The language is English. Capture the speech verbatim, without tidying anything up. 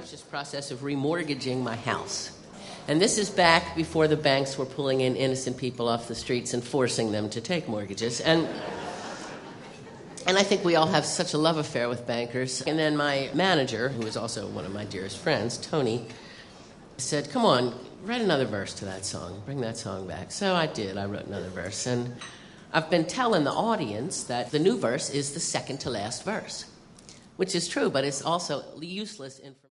this process of remortgaging my house. And this is back before the banks were pulling in innocent people off the streets and forcing them to take mortgages. And and I think we all have such a love affair with bankers. And then my manager, who is also one of my dearest friends, Tony, said, come on, write another verse to that song. Bring that song back. So I did. I wrote another verse. And I've been telling the audience that the new verse is the second to last verse, which is true, but it's also useless information.